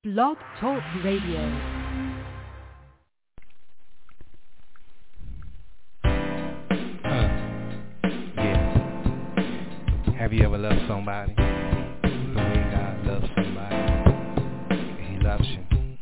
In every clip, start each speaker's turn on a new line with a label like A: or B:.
A: Blog Talk Radio.
B: Have you ever loved somebody the way God loves somebody? He loves you.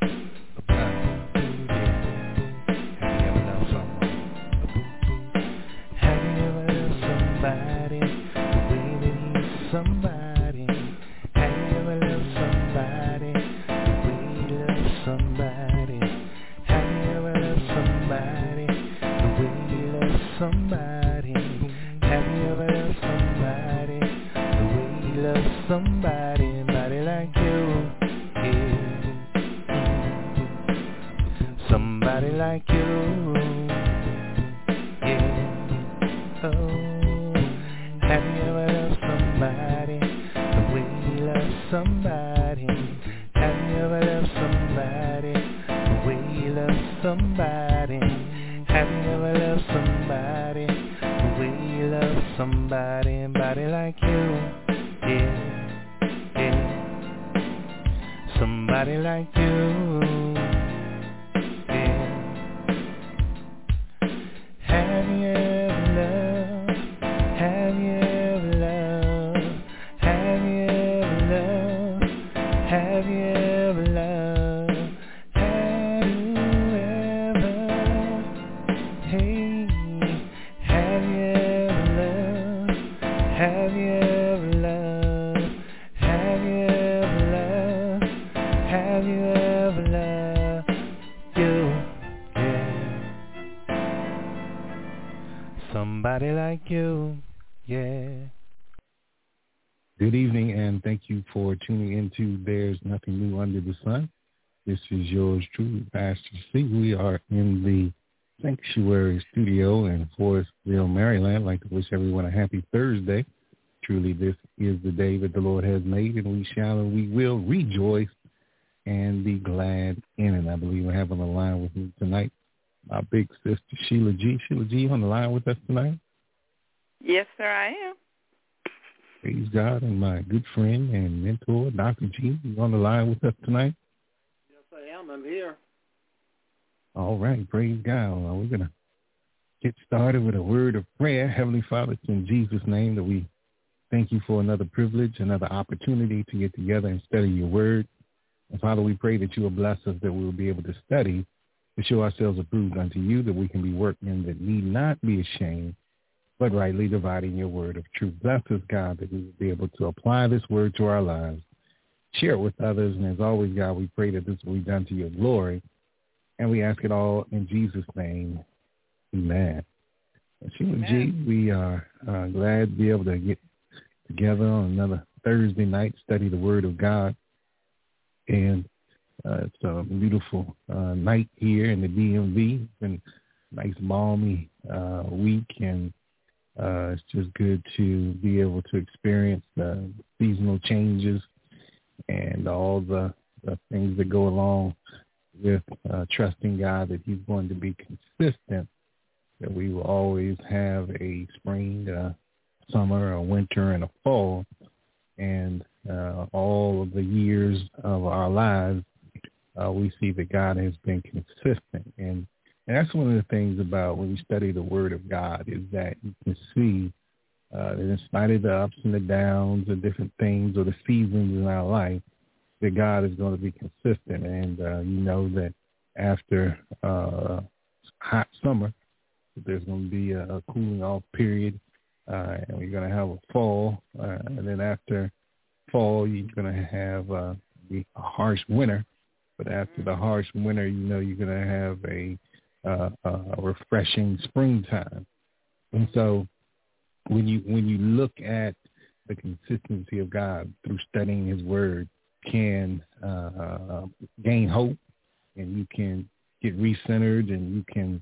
B: Have you ever loved someone? Have you ever loved somebody the way that He loves somebody? Have you ever loved somebody the way He loves somebody? Have you ever loved somebody the way He loves somebody? Have you ever loved somebody the way He loves somebody, somebody like you? Yeah. Somebody like you. Yeah. Oh. Have you ever loved somebody the way He loves somebody? Have you ever loved somebody the way He loves somebody? Have you ever loved somebody the way He loves somebody, somebody like you? Yeah, yeah. Somebody like you. Yeah. Have you ever loved? Have you ever loved? Have you ever loved? Have you ever loved? Have you ever? Hey, have you ever loved? Have you ever loved? Have you ever loved? Have you ever loved you? Yeah. Somebody like you. Yeah.
C: Good evening, and thank you for tuning into There's Nothing New Under the Sun. This is yours truly, Pastor C. We are in the Sanctuary Studio in Forestville, Maryland. I'd like to wish everyone a happy Thursday. Truly, this is the day that the Lord has made, and we shall and we will rejoice and be glad in it. I believe I have on the line with me tonight my big sister, Sheila G. Sheila G, on the line with us tonight?
D: Yes, sir, I am.
C: Praise God. And my good friend and mentor, Dr. G, is on the line with us tonight.
E: Yes, I am. I'm here.
C: All right. Praise God. Well, we're going to get started with a word of prayer. Heavenly Father, it's in Jesus' name that we thank you for another privilege, another opportunity to get together and study your word. And Father, we pray that you will bless us, that we will be able to study, to show ourselves approved unto you, that we can be workmen that need not be ashamed, but rightly dividing your word of truth. Bless us, God, that we will be able to apply this word to our lives, share it with others. And as always, God, we pray that this will be done to your glory. And we ask it all in Jesus' name. Amen. Sheila G, we are glad to be able to get together on another Thursday night, study the word of God. And it's a beautiful night here in the DMV. It's been a nice, balmy week, and it's just good to be able to experience the seasonal changes and all the things that go along with trusting God that he's going to be consistent, that we will always have a spring, summer, a winter, and a fall. And all of the years of our lives, we see that God has been consistent. And that's one of the things about when we study the Word of God, is that you can see that in spite of the ups and the downs and different things or the seasons in our life, that God is going to be consistent. And you know that after hot summer, there's going to be a cooling off period, and we're going to have a fall. And then after fall, you're going to have a harsh winter. But after the harsh winter, you know you're going to have a refreshing springtime. And so when you look at the consistency of God through studying his word, can gain hope, and you can get recentered, and you can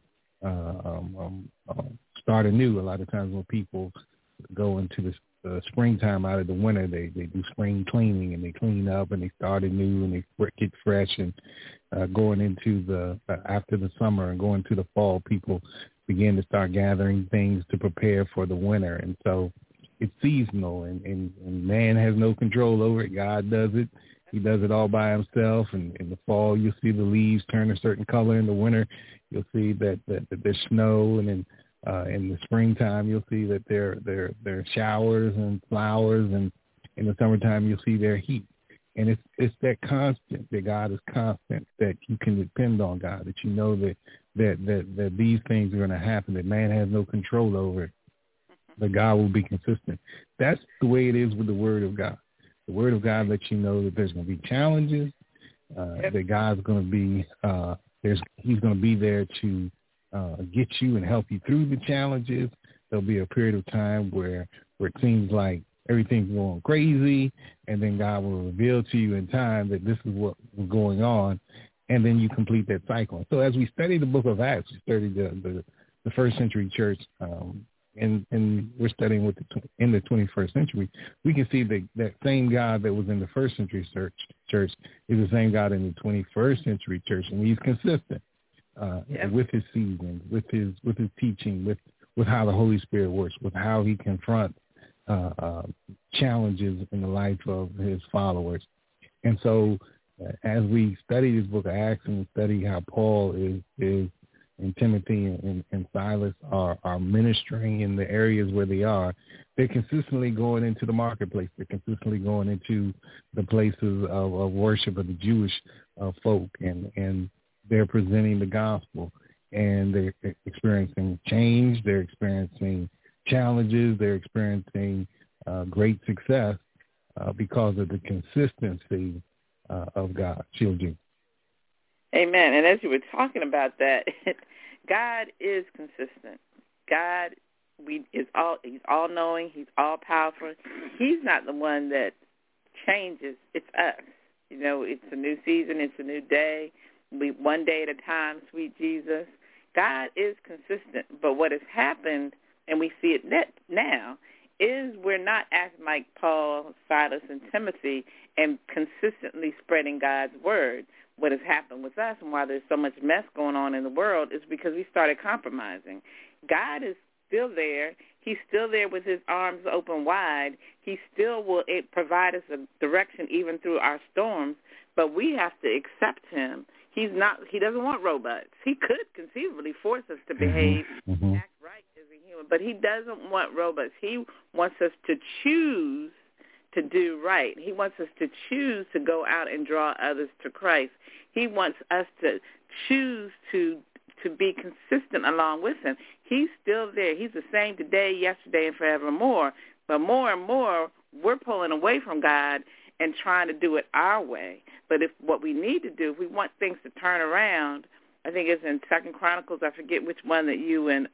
C: start anew. A lot of times when people go into the springtime out of the winter, they do spring cleaning, and they clean up, and they start anew, and they get fresh. And going into the after the summer and going to the fall, people begin to start gathering things to prepare for the winter. And so it's seasonal, and man has no control over it. God does it. He does it all by himself. And in the fall, you'll see the leaves turn a certain color. In the winter, you'll see that there's snow. And then in the springtime, you'll see that there are showers and flowers. And in the summertime, you'll see their heat. And it's that constant, that God is constant, that you can depend on God, that you know that these things are going to happen, that man has no control over it, but God will be consistent. That's the way it is with the Word of God. The Word of God lets you know that there's going to be challenges, that God's going to be He's going to be there to get you and help you through the challenges. There'll be a period of time where it seems like everything's going crazy, and then God will reveal to you in time that this is what was going on, and then you complete that cycle. So as we study the book of Acts, we study the first century church, and we're studying in the 21st century, we can see that same God that was in the first century church is the same God in the 21st century church, and he's consistent with his seasons, with his teaching, with how the Holy Spirit works, with how he confronts challenges in the life of his followers. And so as we study this book of Acts and study how Paul is and Timothy and Silas are ministering in the areas where they are, they're consistently going into the marketplace. They're consistently going into the places of worship of the Jewish folk, and they're presenting the gospel, and they're experiencing change. They're experiencing challenges. They're experiencing great success because of the consistency of God. Sheila G.
D: Amen. And as you were talking about that, God is consistent. God he's all-knowing. He's all-powerful. He's not the one that changes. It's us. You know, it's a new season. It's a new day. One day at a time, sweet Jesus. God is consistent. But what has happened, and we see it now, is we're not acting like Paul, Silas, and Timothy and consistently spreading God's word. What has happened with us and why there's so much mess going on in the world is because we started compromising. God is still there. He's still there with his arms open wide. He still will provide us a direction even through our storms, but we have to accept him. He doesn't want robots. He could conceivably force us to behave, act right as a human, but he doesn't want robots. He wants us to choose to do right. He wants us to choose to go out and draw others to Christ. He wants us to choose to be consistent along with him. He's still there. He's the same today, yesterday, and forevermore. But more and more, we're pulling away from God and trying to do it our way. But what we need to do, if we want things to turn around, I think it's in 2 Chronicles, I forget which one that you and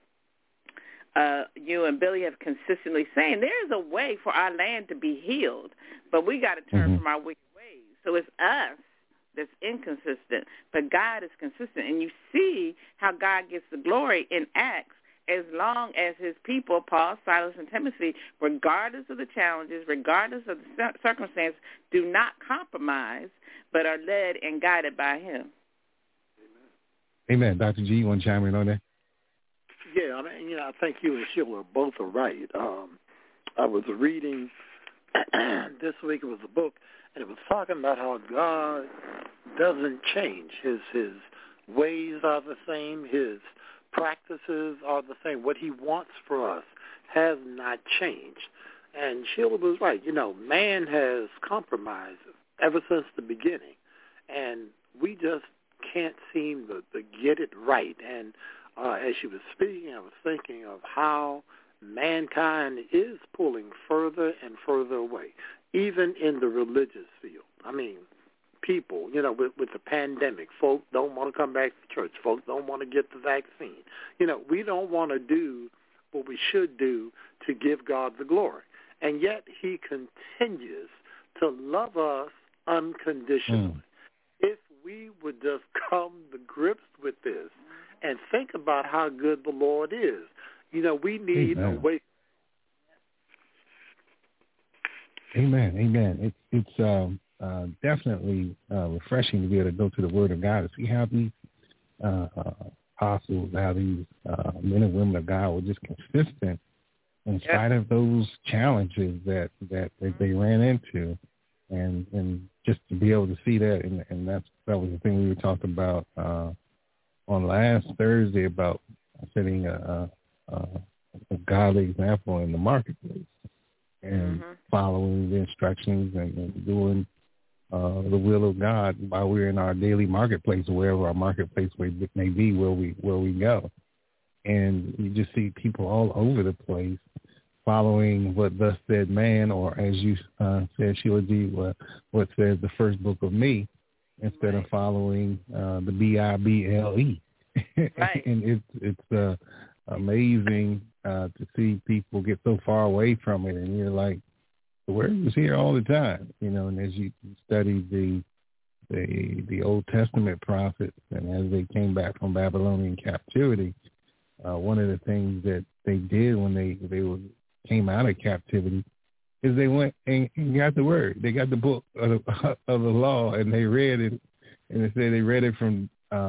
D: Billy have consistently saying, there is a way for our land to be healed, but we got to turn from our wicked ways. So it's us that's inconsistent, but God is consistent. And you see how God gets the glory in Acts as long as his people, Paul, Silas, and Timothy, regardless of the challenges, regardless of the circumstance, do not compromise, but are led and guided by him.
C: Amen. Dr. G, you want to chime in on that?
E: Yeah, I think you and Sheila both are right. I was reading this week. It was a book, and it was talking about how God doesn't change. His ways are the same. His practices are the same. What he wants for us has not changed. And Sheila was right. Man has compromised ever since the beginning, and we just can't seem to get it right. And as she was speaking, I was thinking of how mankind is pulling further and further away, even in the religious field. I mean, people, with the pandemic, folks don't want to come back to church. Folks don't want to get the vaccine. We don't want to do what we should do to give God the glory. And yet he continues to love us unconditionally. If we would just come to grips with this and think about how good the Lord is, we need a way.
C: Amen. It's definitely refreshing to be able to go to the Word of God and see how these apostles, how these men and women of God were just consistent in spite of those challenges that they ran into. and just to be able to see that, and that was the thing we were talking about on last Thursday about setting a godly example in the marketplace and following the instructions and doing the will of God while we're in our daily marketplace, wherever our marketplace may be, where we go. And you just see people all over the place following what thus said man, or as you said, Sheila G., what says the first book of me, instead of following the Bible.
D: Right.
C: And it's amazing to see people get so far away from it, and you're like, the word was here all the time, and as you study the Old Testament prophets, and as they came back from Babylonian captivity, one of the things that they did when they came out of captivity is they went and got the word. They got the book of the law, and they read it, and they said they read it from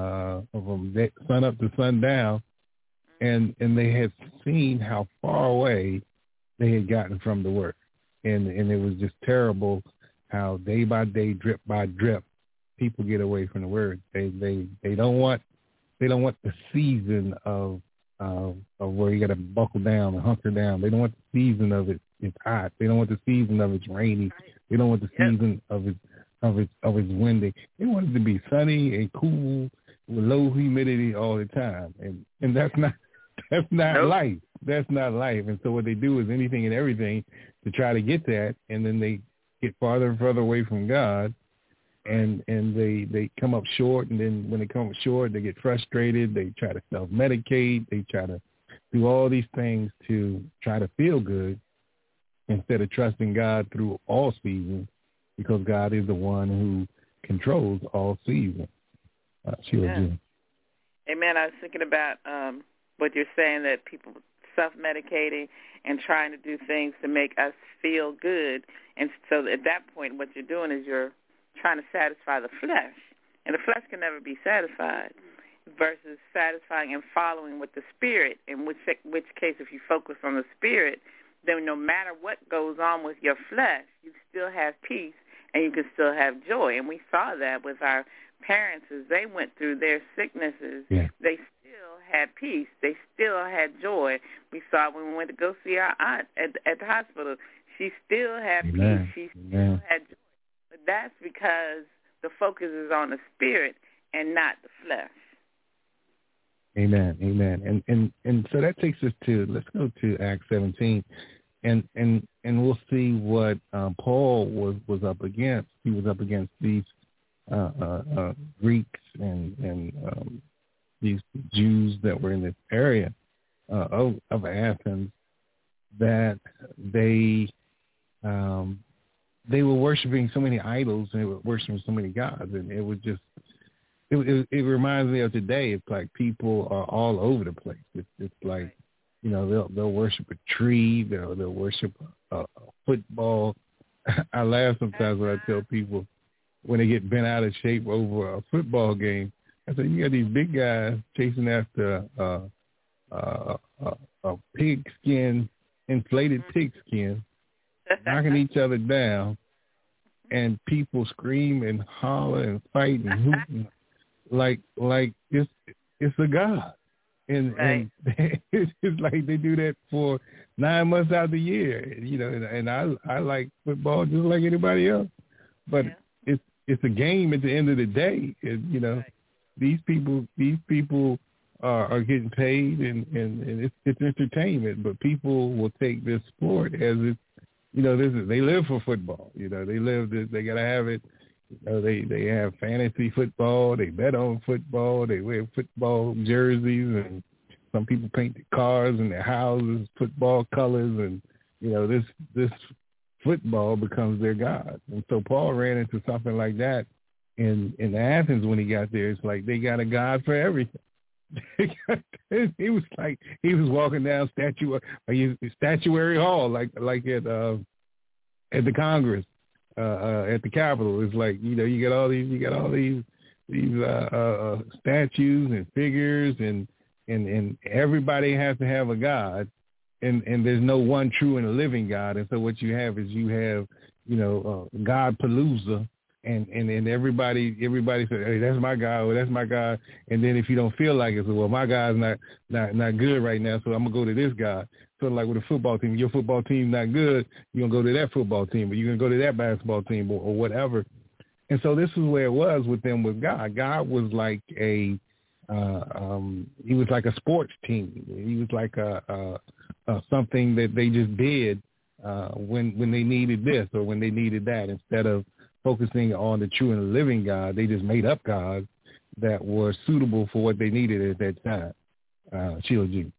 C: sun up to sundown, and they had seen how far away they had gotten from the word. And it was just terrible how day by day, drip by drip, people get away from the word. They don't want the season of where you got to buckle down and hunker down. They don't want the season of it's hot. They don't want the season of it's rainy. They don't want the season of it's windy. They want it to be sunny and cool with low humidity all the time. And that's not life. That's not life. And so what they do is anything and everything to try to get that, and then they get farther and further away from God, and they come up short, and then when they come up short, they get frustrated. They try to self-medicate. They try to do all these things to try to feel good instead of trusting God through all seasons, because God is the one who controls all seasons.
D: Amen. Amen. I was thinking about what you're saying, that people self-medicating and trying to do things to make us feel good. And so at that point, what you're doing is you're trying to satisfy the flesh. And the flesh can never be satisfied, versus satisfying and following with the spirit, in which case if you focus on the spirit, then no matter what goes on with your flesh, you still have peace and you can still have joy. And we saw that with our parents as they went through their sicknesses. Yeah. They still had peace. They still had joy. We saw when we went to go see our aunt at the hospital. She still had peace. She still had joy. But that's because the focus is on the spirit and not the flesh.
C: Amen. Amen. And so that takes us to, let's go to Acts 17, and we'll see what Paul was up against. He was up against these Greeks and these Jews that were in this area of Athens, that they were worshiping so many idols, and they were worshiping so many gods, and it was just, it reminds me of today. It's like people are all over the place. It's like, they'll worship a tree, they'll worship a football. I laugh sometimes when I tell people when they get bent out of shape over a football game. I said, you got these big guys chasing after a pigskin, inflated pigskin, knocking each other down, and people scream and holler and fight and hoot and like it's a god, and it's like they do that for 9 months out of the year, and I like football just like anybody else, but it's a game at the end of the day. These people are getting paid, and it's entertainment, but people will take this sport as it's, they live for football. They got to have it. They have fantasy football. They bet on football. They wear football jerseys, and some people paint their cars and their houses football colors, and this football becomes their god. And so Paul ran into something like that in Athens when he got there. It's like they got a god for everything. He was like, he was walking down Statuary Hall, like at the Congress, at the Capitol. It's like, you got all these statues and figures, and everybody has to have a god, and there's no one true and living God. And so what you have is you God Palooza, and everybody said, hey, that's my guy, or that's my guy. And then if you don't feel like it, so, well, my guy's not good right now, so I'm gonna go to this guy. Sort of like with a football team, your football team's not good, you're gonna go to that football team, or you're gonna go to that basketball team, or whatever. And so this is where it was with them with God. God was like he was like a sports team. He was like a something that they just did when they needed this or when they needed that. Instead of focusing on the true and the living God, they just made up gods that were suitable for what they needed at that time. Sheila G.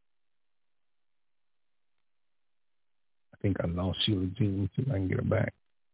C: I think I lost Sheila G. Let me see if I can get her back.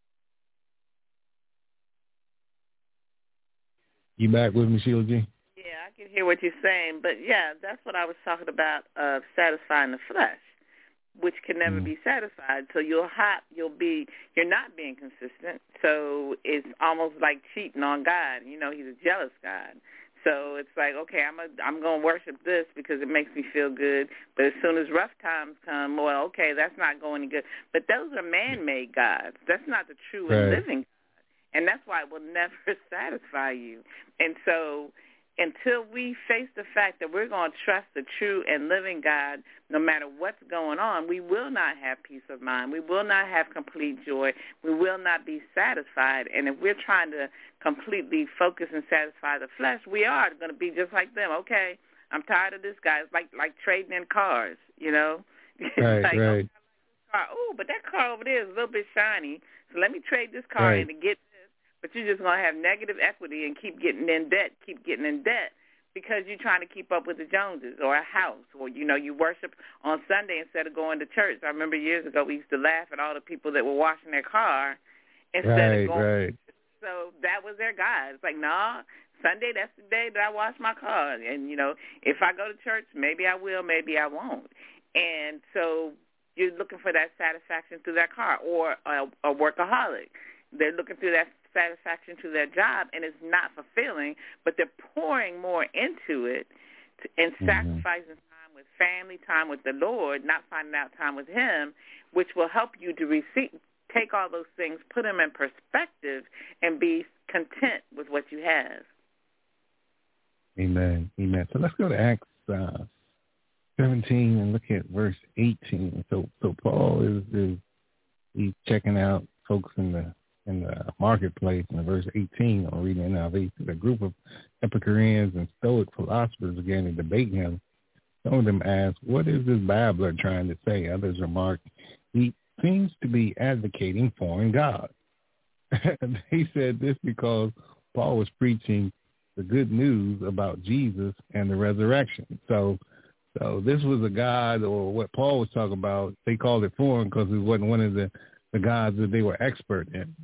C: You back with me, Sheila G?
D: Yeah, I can hear what you're saying, but yeah, that's what I was talking about, satisfying the flesh, which can never be satisfied. So you're not being consistent. So it's almost like cheating on God. He's a jealous God. So it's like, okay, I'm going to worship this because it makes me feel good. But as soon as rough times come, well, okay, that's not going any good. But those are man-made gods. That's not the true and living God. And that's why it will never satisfy you. And so until we face the fact that we're going to trust the true and living God, no matter what's going on, we will not have peace of mind. We will not have complete joy. We will not be satisfied. And if we're trying to completely focus and satisfy the flesh, we are going to be just like them. Okay, I'm tired of this guy. It's like trading in cars,
C: Right.
D: Oh, but that car over there is a little bit shiny, so let me trade this car in to get this. But you're just going to have negative equity and keep getting in debt because you're trying to keep up with the Joneses or a house, or, you worship on Sunday instead of going to church. I remember years ago we used to laugh at all the people that were washing their car instead of going. Right. So that was their God. It's like, nah, Sunday, that's the day that I wash my car. And, if I go to church, maybe I will, maybe I won't. And so you're looking for that satisfaction through that car, or a workaholic. They're looking through that satisfaction to their job, and it's not fulfilling, but they're pouring more into it and sacrificing time with family, time with the Lord, not finding out time with Him, which will help you to take all those things, put them in perspective, and be content with what you have.
C: Amen. So let's go to Acts 17 and look at verse 18. So Paul he's checking out folks in the marketplace. In verse 18, I'm reading it now. The group of Epicureans and Stoic philosophers began to debate him. Some of them asked, "What is this babbler trying to say?" Others remarked, "He seems to be advocating foreign gods." They said this because Paul was preaching the good news about Jesus and the resurrection. So this was a God, or what Paul was talking about, they called it foreign because it wasn't one of the gods that they were expert in.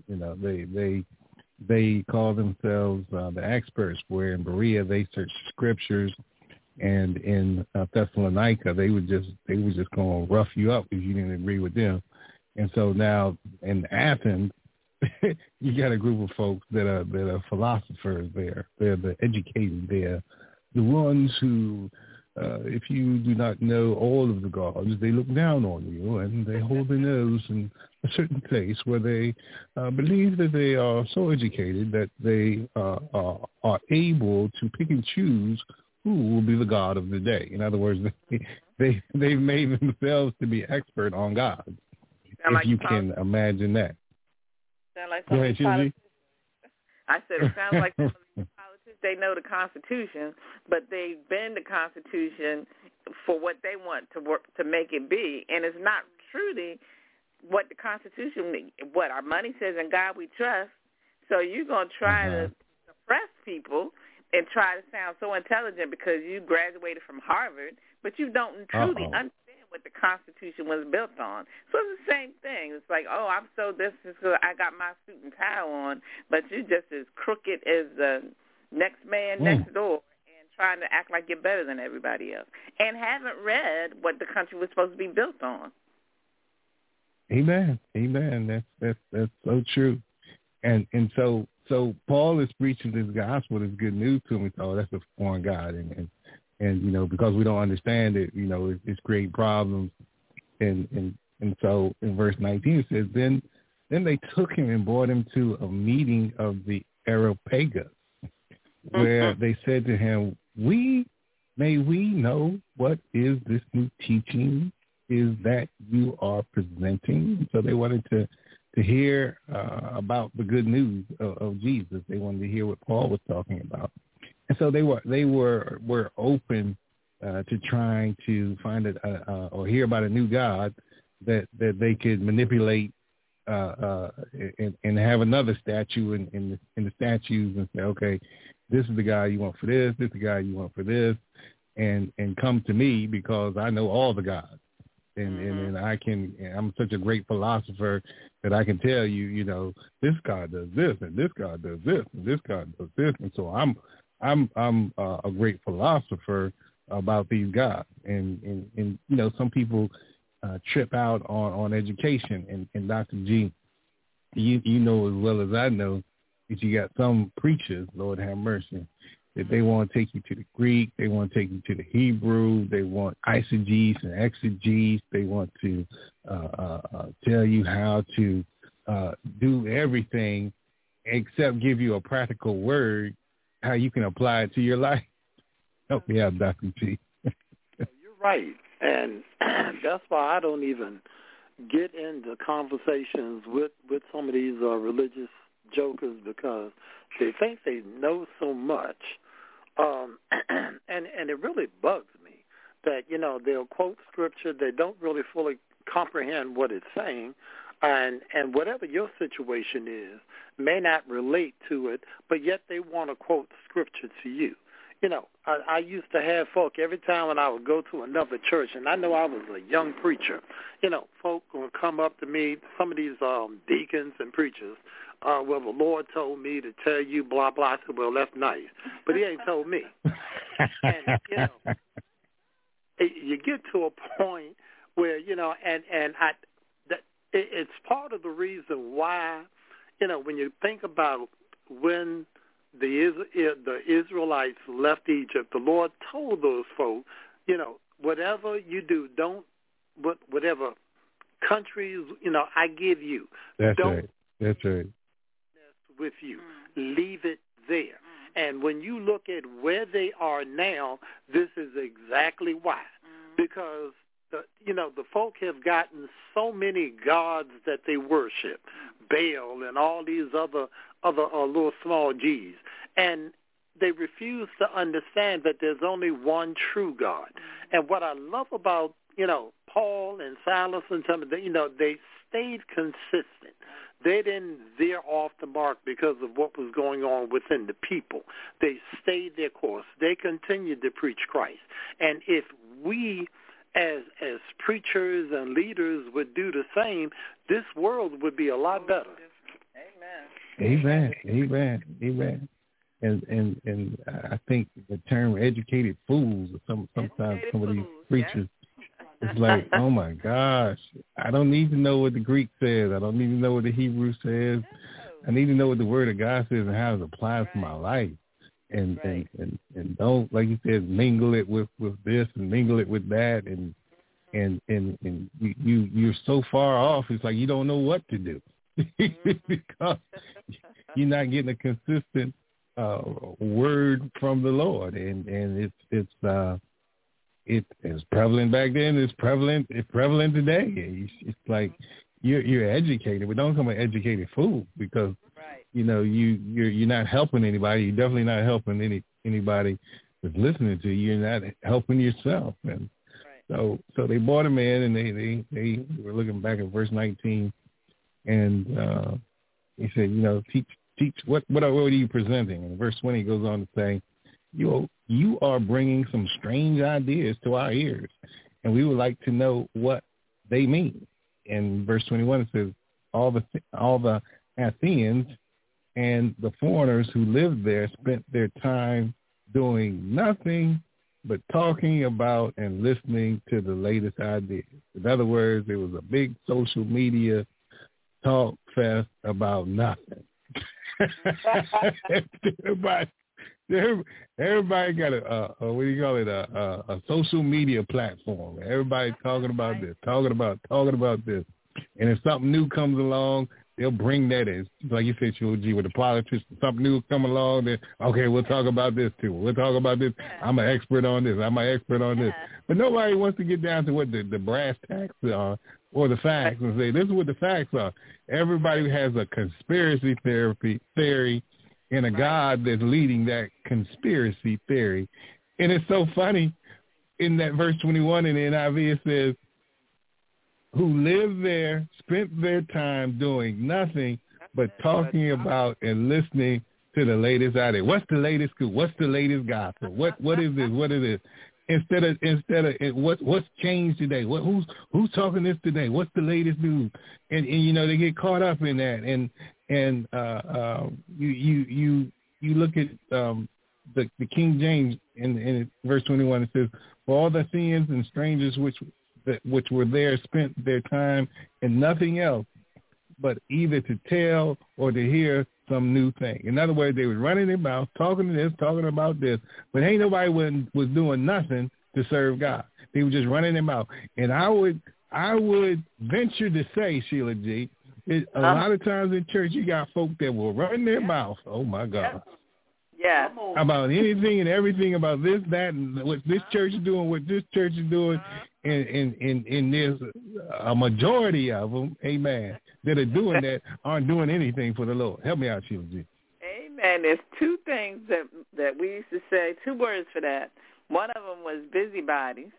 C: They call themselves the experts, where in Berea they searched scriptures, and in Thessalonica they were just going to rough you up if you didn't agree with them. And so now in Athens, you got a group of folks that are philosophers there. They're the educated. They're the ones who, if you do not know all of the gods, they look down on you, and they hold their nose in a certain place where they believe that they are so educated that they are able to pick and choose who will be the god of the day. In other words, they've made themselves to be expert on gods, if you can imagine that.
D: Sound like some politicians. I said it sounds like some of these politicians. They know the Constitution, but they bend the Constitution for what they want to work to make it be, and it's not truly what the Constitution, what our money says, in God we trust. So you're going to try to suppress people and try to sound so intelligent because you graduated from Harvard, but you don't truly understand what the Constitution was built on. So it's the same thing. It's like, oh, I'm so this is I got my suit and tie on, but you're just as crooked as the next man next door and trying to act like you're better than everybody else and haven't read what the country was supposed to be built on.
C: Amen. That's so true. And so Paul is preaching this gospel, this good news to him. Oh, that's a foreign God, and because we don't understand it, it's creating problems. And so in verse 19 it says, then Then they took him and brought him to a meeting of the Areopagus, where they said to him, may we know what is this new teaching is that you are presenting? So they wanted to hear about the good news of Jesus. They wanted to hear what Paul was talking about. And so they were open to trying to find or hear about a new God that they could manipulate and have another statue in the statues and say, okay, this is the guy you want for this is the guy you want for this, and come to me because I know all the gods. And I'm such a great philosopher that I can tell you, this God does this, and this God does this, and this God does this, and so I'm a great philosopher about these gods. And some people trip out on education. And Dr. G, you know as well as I know that you got some preachers, Lord have mercy, that they want to take you to the Greek, they want to take you to the Hebrew, they want eisegesis and exegesis, they want to tell you how to do everything except give you a practical word, how you can apply it to your life. Help me out, Dr. G.
E: You're right, and that's why I don't even get into conversations with some of these religious jokers, because they think they know so much. And it really bugs me that, they'll quote scripture, they don't really fully comprehend what it's saying, and whatever your situation is may not relate to it, but yet they want to quote scripture to you. I used to have folk every time when I would go to another church, and I know I was a young preacher, folk would come up to me, some of these deacons and preachers, well, the Lord told me to tell you blah, blah. I said, well, that's nice, but he ain't told me. And, you get to a point where, it's part of the reason why, when you think about when the Israelites left Egypt, the Lord told those folk, whatever you do, whatever countries, I give you.
C: That's right. That's right.
E: With you. Leave it there. And when you look at where they are now, this is exactly why. Because the folk have gotten so many gods that they worship, Baal and all these other little small G's, and they refuse to understand that there's only one true God. And what I love about Paul and Silas and some of the, they stayed consistent. They didn't veer off the mark because of what was going on within the people. They stayed their course. They continued to preach Christ. And if we as preachers and leaders would do the same, this world would be a lot better.
C: Amen. Amen. Amen. And I think the term educated fools, sometimes some of these preachers, it's like, oh my gosh, I don't need to know what the Greek says. I don't need to know what the Hebrew says. I need to know what the Word of God says and how it applies to my life. And don't, like you said, mingle it with this and mingle it with that, and you're so far off. It's like you don't know what to do because you're not getting a consistent word from the Lord, and it's prevalent back then. It's prevalent today. It's like you're educated, but don't become an educated fool because you're not helping anybody. You're definitely not helping anybody that's listening to you. You're not helping yourself. And so they brought him in, and they were looking back at verse 19, and he said, teach what are you presenting? And verse 20 goes on to say, you are bringing some strange ideas to our ears, and we would like to know what they mean. In verse 21, it says, all the Athenians and the foreigners who lived there spent their time doing nothing but talking about and listening to the latest ideas. In other words, there was a big social media talk fest about nothing. Everybody got a social media platform. Everybody talking about this, talking about this. And if something new comes along, they'll bring that as, like you said, G, with the politicians, something new come along, then, okay, we'll talk about this too. We'll talk about this. I'm an expert on this. I'm an expert on this. But nobody wants to get down to what the brass tacks are or the facts and say, this is what the facts are. Everybody has a conspiracy theory and a God that's leading that conspiracy theory. And it's so funny, in that verse 21 in the NIV, it says, who live there, spent their time doing nothing but talking about and listening to the latest out there. What's the latest scoop? What's the latest gospel? What is this? What is this? Instead of what's changed today? Who's talking this today? What's the latest news? And you know, they get caught up in that. And you look at the King James in verse 21. It says, for all the Athenians and strangers which were there spent their time in nothing else but either to tell or to hear some new thing. In other words, they were running their mouth, talking to this, talking about this, but ain't nobody was doing nothing to serve God. They were just running their mouth. And I would venture to say, Sheila G., a lot of times in church you got folk that will run their mouth. Oh my God.
D: Yeah.
C: About anything and everything about this, that, and what this church is doing, what this church is doing, and there's a majority of them, amen, that are doing that aren't doing anything for the Lord. Help me out, Sheila G.
D: Amen. There's two things that we used to say, two words for that. One of them was busybodies,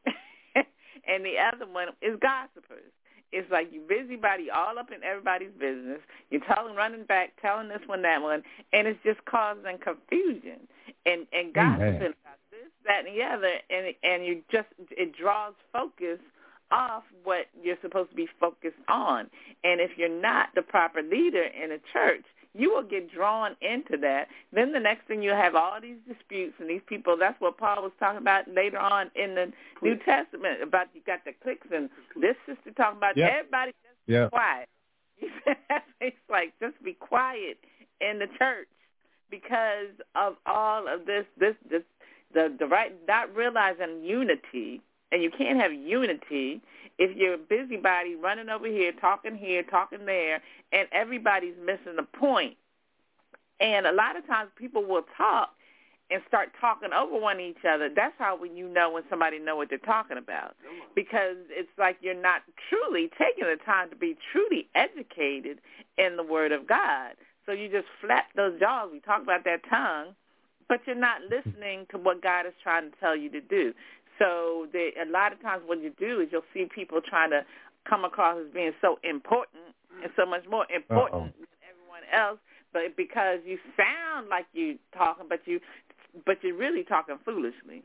D: and the other one is gossipers. It's like you busybody all up in everybody's business. You're running back, telling this one, that one, and it's just causing confusion and gossiping about this, that, and the other, and you just, it draws focus off what you're supposed to be focused on. And if you're not the proper leader in a church, you will get drawn into that. Then the next thing, you have all these disputes and these people. That's what Paul was talking about later on in the New Testament, about you got the cliques and this sister talking about everybody just be quiet. It's like, just be quiet in the church because of all of this the right, not realizing unity. And you can't have unity if you're a busybody running over here, talking there, and everybody's missing the point. And a lot of times people will talk and start talking over one each other. That's how when you know when somebody know what they're talking about, because it's like you're not truly taking the time to be truly educated in the Word of God. So you just flap those jaws. We talk about that tongue, but you're not listening to what God is trying to tell you to do. So a lot of times what you do is you'll see people trying to come across as being so important and so much more important than everyone else, but because you sound like you talking, but you're really talking foolishly.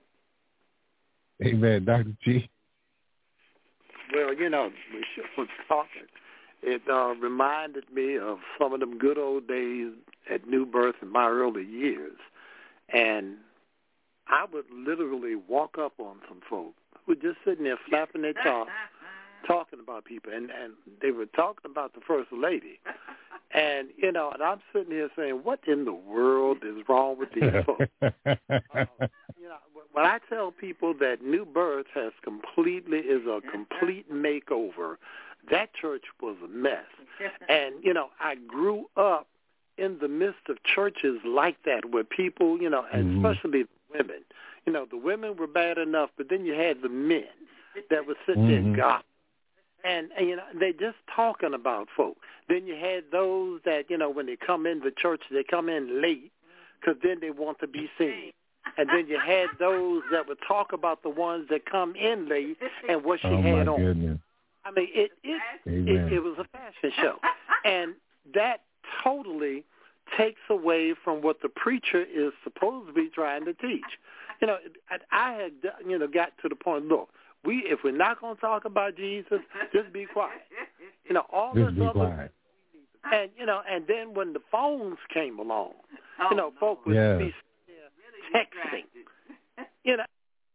C: Amen, Dr. G.
E: Well, you know, when she was talking, it reminded me of some of them good old days at New Birth in my early years, and I would literally walk up on some folk who were just sitting there flapping their jaw, talking about people, and they were talking about the First Lady. And, you know, and I'm sitting here saying, what in the world is wrong with these folks? You know, when I tell people that New Birth is a complete makeover, that church was a mess. And, you know, I grew up in the midst of churches like that where people, you know, and especially women. You know, the women were bad enough, but then you had the men that would sit there and gossip. And, you know, they just talking about folk. Then you had those that, you know, when they come into church, they come in late because then they want to be seen. And then you had those that would talk about the ones that come in late and what she had on.
C: Goodness.
E: I mean, it was a fashion show. And that totally takes away from what the preacher is supposed to be trying to teach. You know, I had, you know, got to the point, look, if we're not going to talk about Jesus, just be quiet. You know, all this other, and, you know, and then when the phones came along, you know, folks would be texting, you know.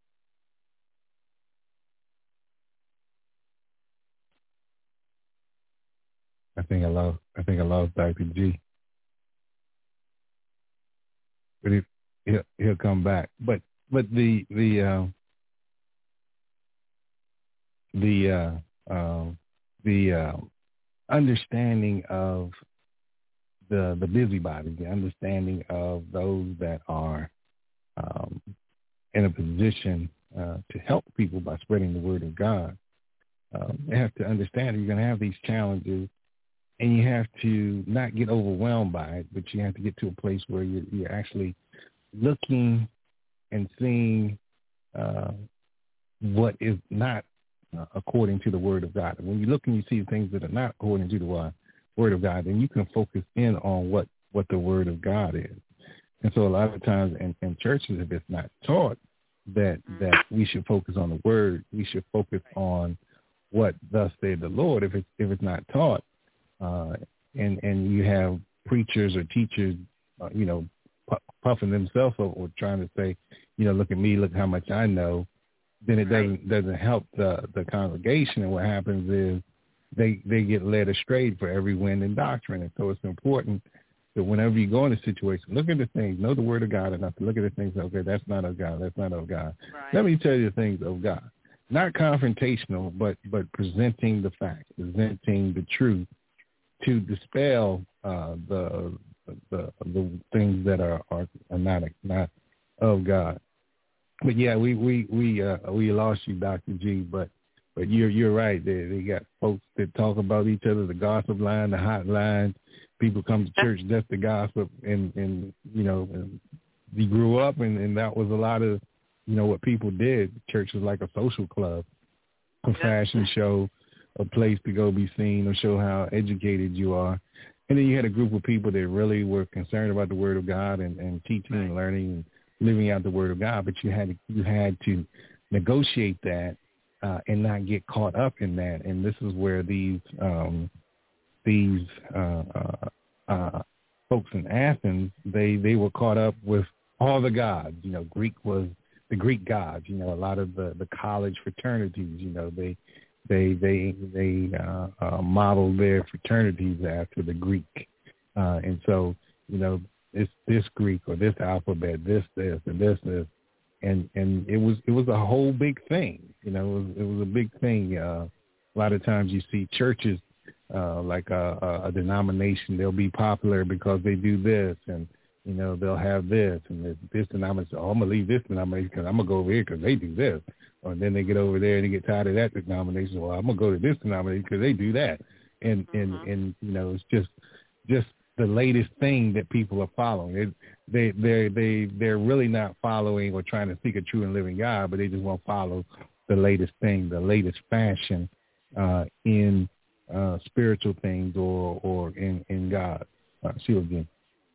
C: I think I lost Dr. G. But he'll come back. But the understanding of the busybodies, the understanding of those that are in a position to help people by spreading the word of God. You have to understand you're going to have these challenges, and you have to not get overwhelmed by it, but you have to get to a place where you're actually looking and seeing what is not according to the word of God. And when you look and you see things that are not according to the word of God, then you can focus in on what the word of God is. And so a lot of times in churches, if it's not taught that we should focus on the word, we should focus on what thus said the Lord. If it's not taught, and you have preachers or teachers, puffing themselves up or trying to say, look at me, look how much I know, then it doesn't help the congregation. And what happens is they get led astray for every wind and doctrine. And so it's important that whenever you go in a situation, look at the things, know the word of God enough to look at the things, okay, that's not of God, that's not of God. Right. Let me tell you the things of God. Not confrontational, but presenting the facts, presenting the truth to dispel the things that are not of God. But yeah, we lost you, Dr. G. But you're right. They got folks that talk about each other, the gossip line, the hot line. People come to church just to gossip, and you grew up, and that was a lot of what people did. Church was like a social club, a fashion show, a place to go be seen or show how educated you are. And then you had a group of people that really were concerned about the word of God and teaching and learning and living out the word of God. But you had to negotiate that and not get caught up in that. And this is where these folks in Athens, they were caught up with all the gods. Greek was the Greek gods. A lot of the college fraternities. They modeled their fraternities after the Greek, and so it's this Greek or this alphabet, this and this, and it was a whole big thing. It was a big thing. A lot of times you see churches like a denomination, they'll be popular because they do this, and they'll have this and this denomination. Oh, I'm gonna leave this denomination because I'm gonna go over here because they do this. Or then they get over there and they get tired of that denomination. Well, I'm gonna go to this denomination because they do that. And it's just the latest thing that people are following. They're really not following or trying to seek a true and living God, but they just want to follow the latest thing, the latest fashion in spiritual things or in God. See you again.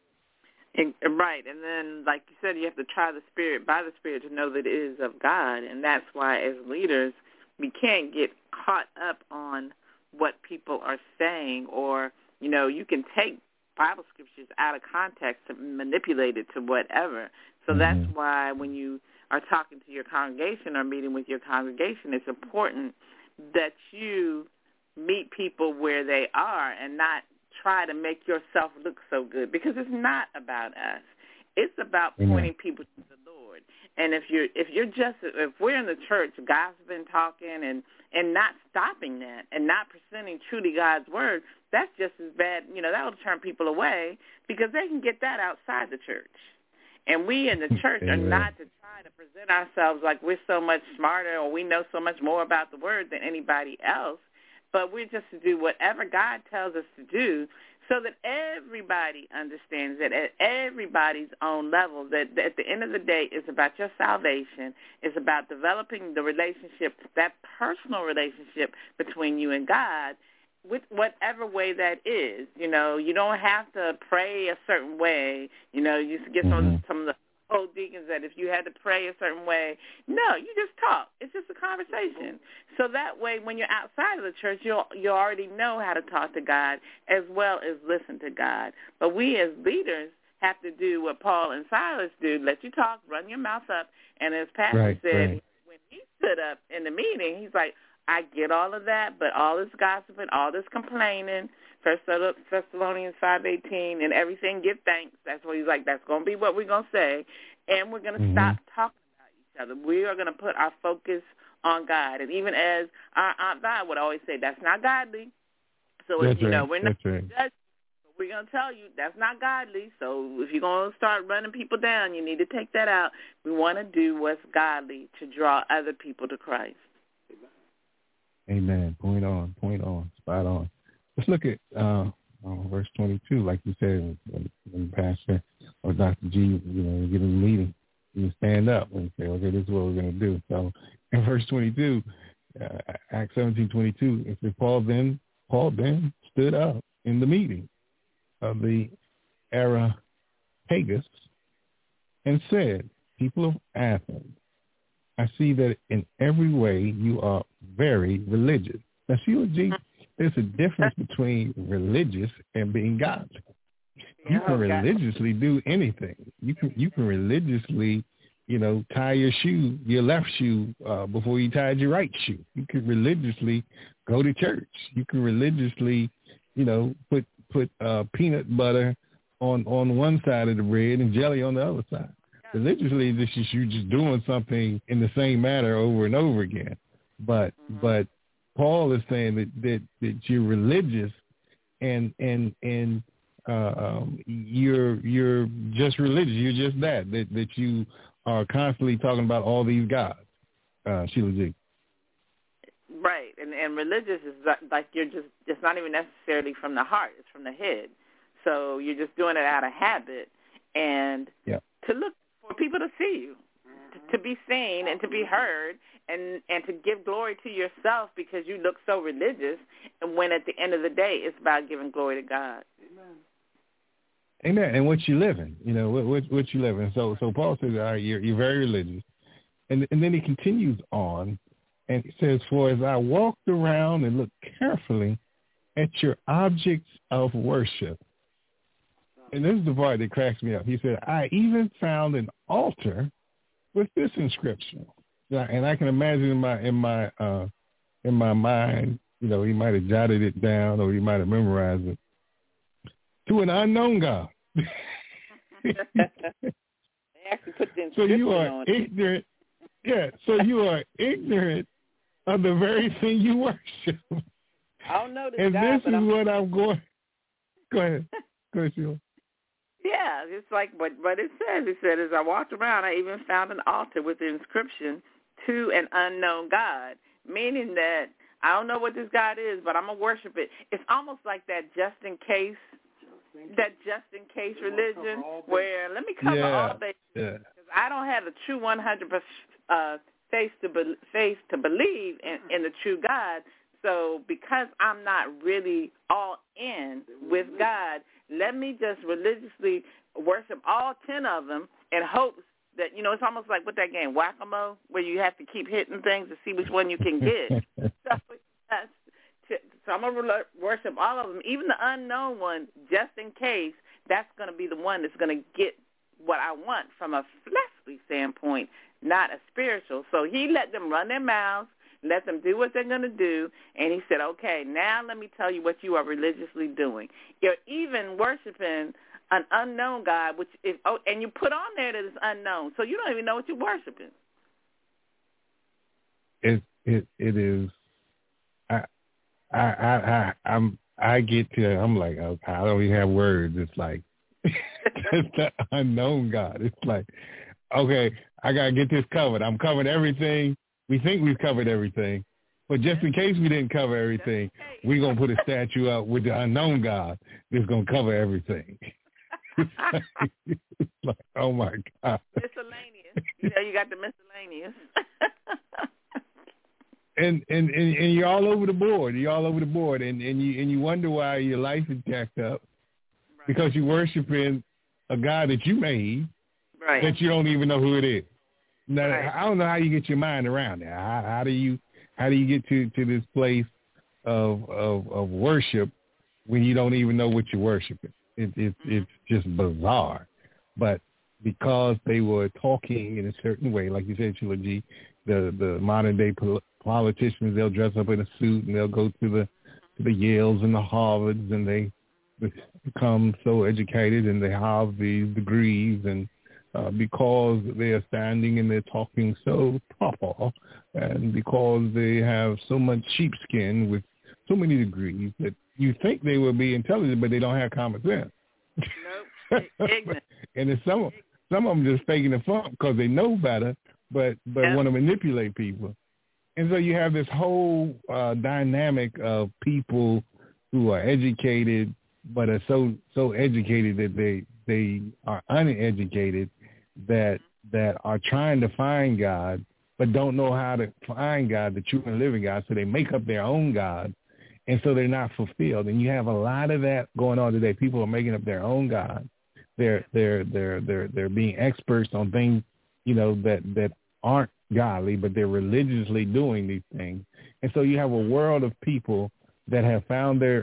D: Right, and then, like you said, you have to try the Spirit by the Spirit to know that it is of God, and that's why, as leaders, we can't get caught up on what people are saying, or, you can take Bible scriptures out of context to manipulate it to whatever. So that's why when you are talking to your congregation or meeting with your congregation, it's important that you meet people where they are and not try to make yourself look so good, because it's not about us. It's about pointing people to the Lord. And if we're in the church gossiping, talking, and not stopping that and not presenting truly God's word, that's just as bad. That will turn people away because they can get that outside the church. And we in the church are not to try to present ourselves like we're so much smarter or we know so much more about the word than anybody else. But we're just to do whatever God tells us to do so that everybody understands that at everybody's own level, that at the end of the day, it's about your salvation. It's about developing the relationship, that personal relationship between you and God, with whatever way that is. You don't have to pray a certain way. You used to get some of the old deacons that if you had to pray a certain way, no, you just talk. It's just a conversation. So that way, when you're outside of the church, you already know how to talk to God as well as listen to God. But we as leaders have to do what Paul and Silas do: let you talk, run your mouth up. And as Pastor said, when he stood up in the meeting, he's like, I get all of that, but all this gossiping, all this complaining, 1 Thessalonians 5:18, and everything, give thanks. That's what he's like, that's going to be what we're going to say, and we're going to stop talking about each other. We are going to put our focus on God. And even as our Aunt Vi would always say, that's not godly. So,
C: that's
D: we're
C: right.
D: not
C: That's right.
D: judging. We're going to tell you that's not godly. So if you're going to start running people down, you need to take that out. We want to do what's godly to draw other people to Christ.
C: Amen. Point on. Spot on. Let's look at verse 22. Like you said, when Pastor or Dr. G, get in the meeting, you stand up and say, okay, this is what we're going to do. So in verse 22, Acts 17:22, it says, Paul then stood up in the meeting of the Areopagus and said, people of Athens, I see that in every way you are very religious. Now, Sheila G, there's a difference between religious and being godly. You can religiously do anything. You can religiously, tie your left shoe before you tied your right shoe. You can religiously go to church. You can religiously, put peanut butter on one side of the bread and jelly on the other side. Religiously, this is you just doing something in the same manner over and over again. But Paul is saying that you're religious and you're just religious. You're just that you are constantly talking about all these gods. Sheila G.
D: Right, and religious is like it's not even necessarily from the heart; it's from the head. So you're just doing it out of habit, and to look for people to see you, to be seen and to be heard, and to give glory to yourself because you look so religious. And when at the end of the day, it's about giving glory to God.
C: Amen. And what you live in, what you live in. So Paul says, all right, you're very religious, and then he continues on. And he says, for as I walked around and looked carefully at your objects of worship. And this is the part that cracks me up. He said, I even found an altar with this inscription. And I can imagine in my mind, he might have jotted it down or he might have memorized it. To an unknown God.
D: They actually put the inscription
C: so you are
D: on
C: ignorant. Yeah, so you are ignorant of the very thing you worship.
D: I don't know this
C: and
D: guy,
C: this is what I'm going. Go ahead. Go ahead, Sheila.
D: Yeah, it's like what it says. It said, as I walked around, I even found an altar with the inscription, to an unknown God, meaning that I don't know what this God is, but I'm going to worship it. It's almost like that just in case religion where let me cover all bases. Because I don't have a true 100% faith to believe in the true God. So because I'm not really all in with God, let me just religiously worship all 10 of them in hopes that, it's almost like with that game, Whack-A-Mole, where you have to keep hitting things to see which one you can get. So I'm going to worship all of them, even the unknown one, just in case that's going to be the one that's going to get what I want from a fleshly standpoint, not a spiritual. So he let them run their mouths, let them do what they're going to do, and he said, okay, now let me tell you what you are religiously doing. You're even worshiping an unknown God, and you put on there that it's unknown, so you don't even know what you're worshiping.
C: It is. I get to. I'm like, I don't even have words. It's like it's the unknown God. It's like, okay, I gotta get this covered. I'm covering everything. We think we've covered everything, but just in case we didn't cover everything, we're gonna put a statue up with the unknown God that's gonna cover everything. It's like, oh my God.
D: Miscellaneous. You got the miscellaneous.
C: And you're all over the board. You're all over the board, and you wonder why your life is jacked up, because you're worshiping a God that you made, that you don't even know who it is. Now, I don't know how you get your mind around that. How do you get to this place of worship when you don't even know what you're worshiping? It's just bizarre. But because they were talking in a certain way, like you said, Sheila G, the modern day politicians, they'll dress up in a suit and they'll go to the Yales and the Harvards, and they become so educated and they have these degrees, and because they are standing and they're talking so proper, and because they have so much sheepskin with so many degrees, that you think they will be intelligent, but they don't have common sense.
D: Nope. Ignorant.
C: And it's some of them just faking the funk because they know better, but want to manipulate people. And so you have this whole dynamic of people who are educated, but are so educated that they are uneducated, that are trying to find God, but don't know how to find God, the true and living God. So they make up their own God, and so they're not fulfilled. And you have a lot of that going on today. People are making up their own God. They're being experts on things, that aren't godly, but they're religiously doing these things. And so you have a world of people that have found their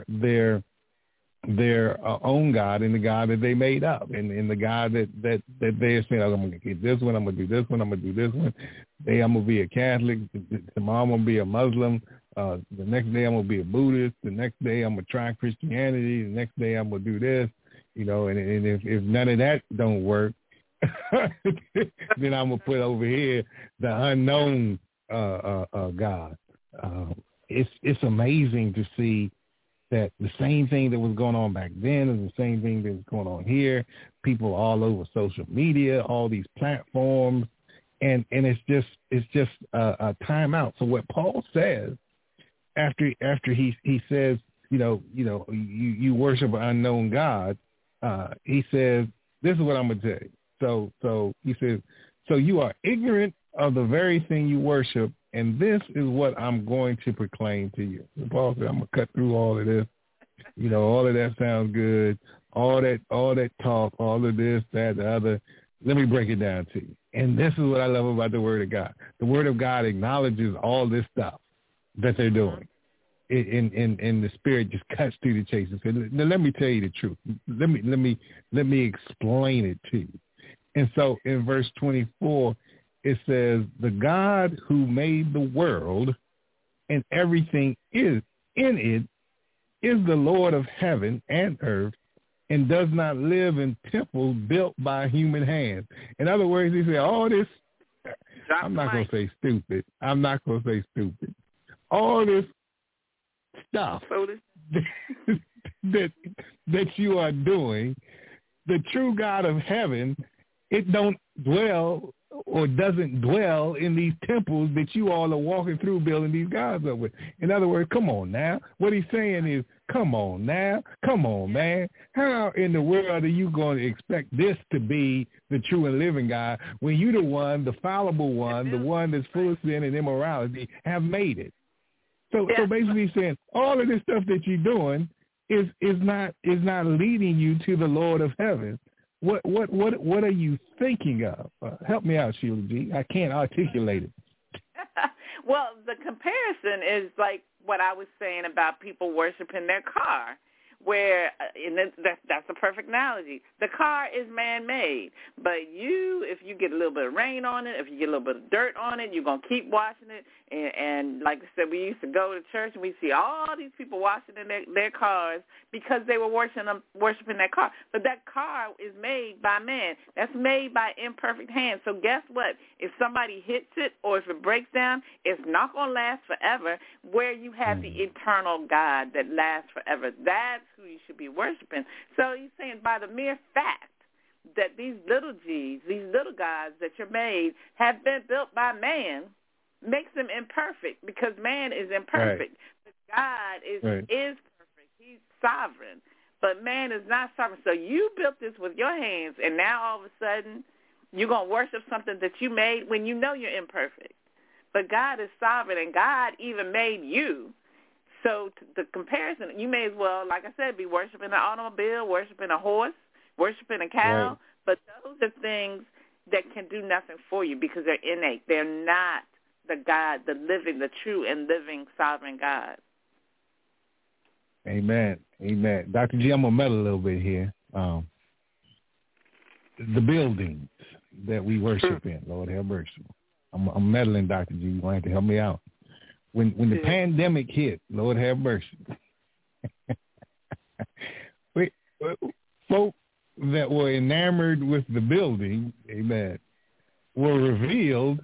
C: own God in the God that they made up, and the God that they said, I'm going to get this one, I'm going to do this one, I'm going to do this one. Today I'm going to be a Catholic. Tomorrow I'm going to be a Muslim. The next day I'm going to be a Buddhist. The next day I'm going to try Christianity. The next day I'm going to do this. And if none of that don't work, then I'm going to put over here the unknown God. It's amazing to see that the same thing that was going on back then is the same thing that's going on here. People all over social media, all these platforms, and it's just a timeout. So what Paul says after he says, you worship an unknown God, he says, this is what I'm going to tell you. So he says, so you are ignorant of the very thing you worship, and this is what I'm going to proclaim to you. And Paul said, I'm going to cut through all of this. All of that sounds good. All that talk, all of this, that, the other. Let me break it down to you. And this is what I love about the Word of God. The Word of God acknowledges all this stuff that they're doing. And the Spirit just cuts through the chase and says, now, let me tell you the truth. Let me explain it to you. And so in verse 24, it says, the God who made the world and everything is in it is the Lord of heaven and earth, and does not live in temples built by human hands. In other words, he said, all this, I'm not going to say stupid. All this stuff that you are doing, the true God of heaven, it don't dwell or doesn't dwell in these temples that you all are walking through building these gods up with. In other words, come on now. What he's saying is, come on now. Come on, man. How in the world are you going to expect this to be the true and living God when you the one, the fallible one, the one that's full of sin and immorality, have made it? So basically he's saying all of this stuff that you're doing is not leading you to the Lord of heaven. What are you thinking of? Help me out, Sheila G. I can't articulate it.
D: Well, the comparison is like what I was saying about people worshiping their car, where and that's a perfect analogy. The car is man-made, but if you get a little bit of rain on it, if you get a little bit of dirt on it, you're going to keep washing it. And like I said, we used to go to church and we see all these people washing in their cars because they were worshiping their car. But that car is made by man. That's made by imperfect hands. So guess what? If somebody hits it or if it breaks down, it's not going to last forever, where you have the eternal God that lasts forever. That's who you should be worshiping. So he's saying by the mere fact that these little G's, these little gods that you're made, have been built by man, makes them imperfect, because man is imperfect. Right. But God is perfect. He's sovereign. But man is not sovereign. So you built this with your hands, and now all of a sudden you're going to worship something that you made when you know you're imperfect. But God is sovereign, and God even made you. So the comparison, you may as well, like I said, be worshiping an automobile, worshiping a horse, worshiping a cow. Right. But those are things that can do nothing for you because they're innate. They're not the God, the living, the true and living sovereign God.
C: Amen. Amen. Dr. G, I'm going to meddle a little bit here. The buildings that we worship in, Lord have mercy. I'm meddling, Dr. G. You're going to have to help me out. When the pandemic hit, Lord have mercy, folk that were enamored with the building, amen, were revealed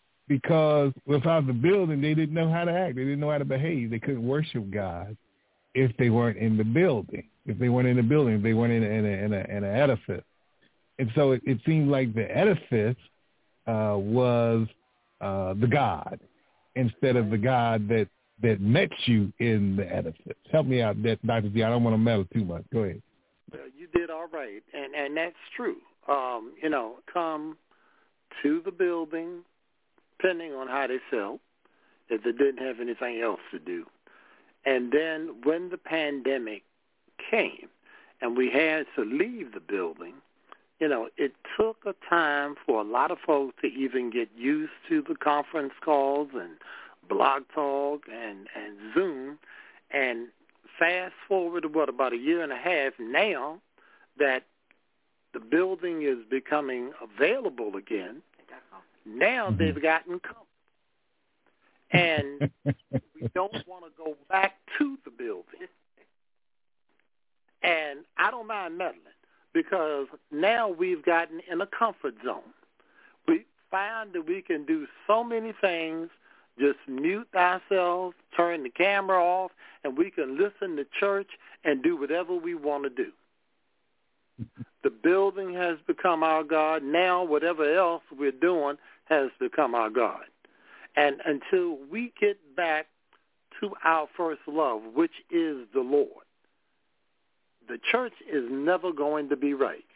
C: because without the building, they didn't know how to act. They didn't know how to behave. They couldn't worship God. if they weren't in the building. If they weren't in the building, if they weren't in an edifice. And so it seemed like the edifice was the God instead of the God that met you in the edifice. Help me out, Dr. G. I don't want to meddle too much. Go ahead.
E: Well, you did all right, and that's true. Come to the building, depending on how they felt, if they didn't have anything else to do. And then when the pandemic came and we had to leave the building, it took a time for a lot of folks to even get used to the conference calls and Blog Talk and Zoom. And fast forward to about a year and a half now that the building is becoming available again, now they've gotten comfortable. And we don't want to go back to the building. And I don't mind meddling because now we've gotten in a comfort zone. We find that we can do so many things, just mute ourselves, turn the camera off, and we can listen to church and do whatever we want to do. The building has become our God. Now whatever else we're doing has become our God. And until we get back to our first love, which is the Lord, the church is never going to be right.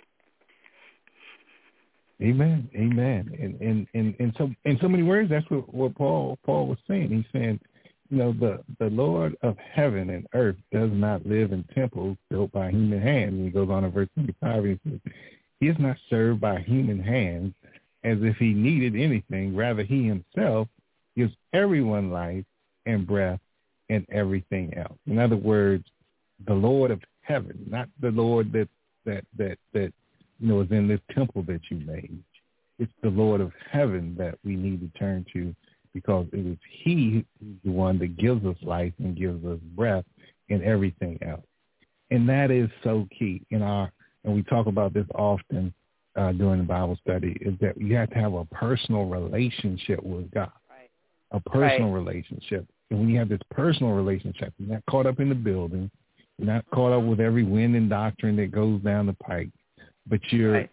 C: Amen. And in so many words, that's what Paul was saying. He's saying, the Lord of heaven and earth does not live in temples built by human hands. And he goes on in verse 25, and he says, he is not served by human hands as if he needed anything. Rather, he himself gives everyone life and breath and everything else. In other words, the Lord of heaven, not the Lord that is in this temple that you made. It's the Lord of heaven that we need to turn to, because it is he who's the one that gives us life and gives us breath and everything else. And that is so key and we talk about this often during the Bible study, is that you have to have a personal relationship with God, a personal relationship. And when you have this personal relationship, you're not caught up in the building, you're not caught up with every wind and doctrine that goes down the pike, but your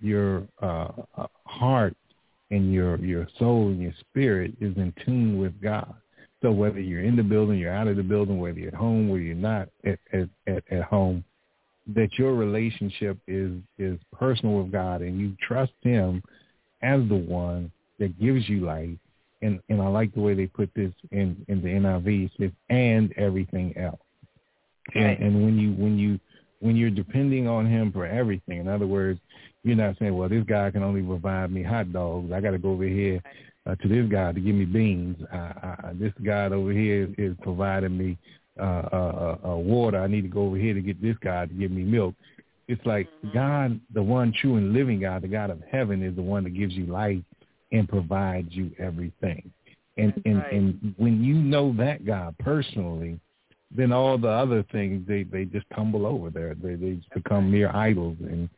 C: heart and your soul and your spirit is in tune with God. So whether you're in the building, you're out of the building, whether you're at home, whether you're not at home, that your relationship is personal with God, and you trust him as the one that gives you life. And I like the way they put this in the NIV. It says, and everything else. And when you're depending on him for everything, in other words, you're not saying, well, this guy can only provide me hot dogs. I got to go over here to this guy to give me beans. This guy over here is providing me water. I need to go over here to get this guy to give me milk. It's like God, the one true and living God, the God of heaven, is the one that gives you life and provides you everything. And when you know that God personally, then all the other things they just tumble over there. They just become mere idols, and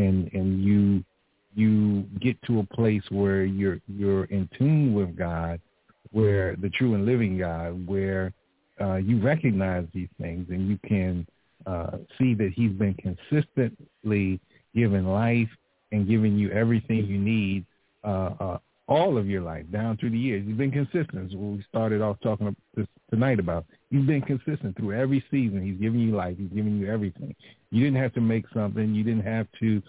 C: you get to a place where you're in tune with God, where the true and living God, where you recognize these things and you can see that he's been consistently giving life and giving you everything you need all of your life down through the years. You've been consistent. That's what we started off talking tonight about. You've been consistent through every season. He's giving you life. He's giving you everything. You didn't have to make something. You didn't have to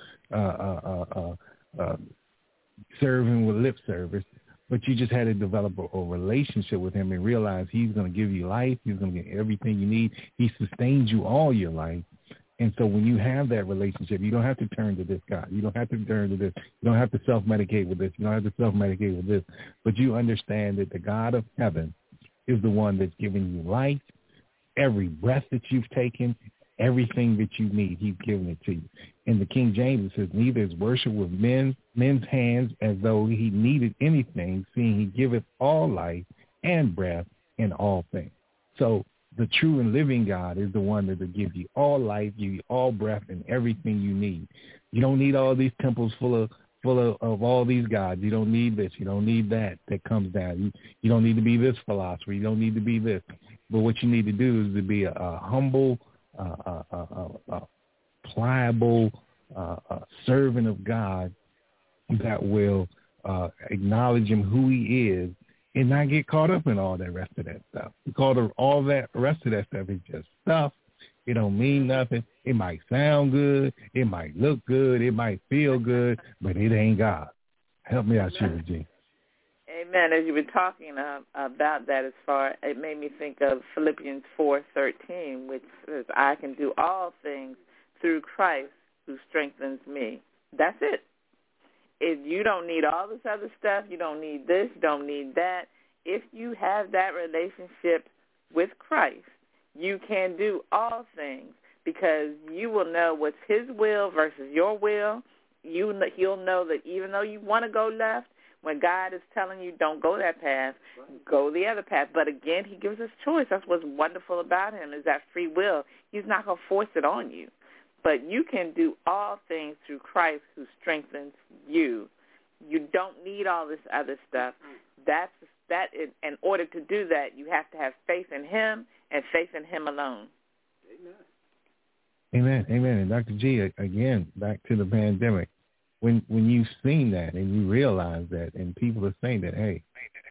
C: serve him with lip service, but you just had to develop a relationship with him and realize he's going to give you life. He's going to get everything you need. He sustains you all your life. And so when you have that relationship, you don't have to turn to this God. You don't have to turn to this. You don't have to self-medicate with this. You don't have to self-medicate with this. But you understand that the God of heaven is the one that's giving you life, every breath that you've taken, everything that you need. He's giving it to you. In the King James, it says, neither is worship with men's hands as though he needed anything, seeing he giveth all life and breath in all things. So the true and living God is the one that will give you all life, give you all breath, and everything you need. You don't need all these temples full of all these gods. You don't need this. You don't need that comes down. You don't need to be this philosopher. You don't need to be this. But what you need to do is to be a humble, pliable servant of God that will acknowledge him who he is and not get caught up in all that rest of that stuff. Because all that rest of that stuff is just stuff. It don't mean nothing. It might sound good. It might look good. It might feel good, but it ain't God. Help me out, Sheila G.
D: Amen. As you were talking about that, it made me think of Philippians 4:13, which says, "I can do all things through Christ who strengthens me." That's it. You don't need all this other stuff. You don't need this. You don't need that. If you have that relationship with Christ, you can do all things because you will know what's his will versus your will. He'll know that even though you want to go left, when God is telling you don't go that path, go the other path. But again, he gives us choice. That's what's wonderful about him is that free will. He's not going to force it on you. But you can do all things through Christ who strengthens you. You don't need all this other stuff. In order to do that, you have to have faith in him and faith in him alone.
C: Amen. Amen. And Dr. G, again, back to the pandemic. When you've seen that and you realize that, and people are saying that, hey,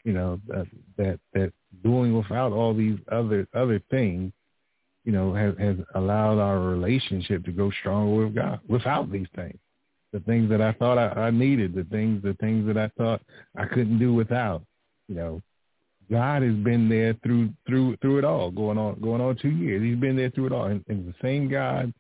C: that doing without all these other things, has allowed our relationship to go stronger with God without these things. The things that I thought I needed, the things that I thought I couldn't do without. God has been there through it all, going on 2 years. He's been there through it all, and the same God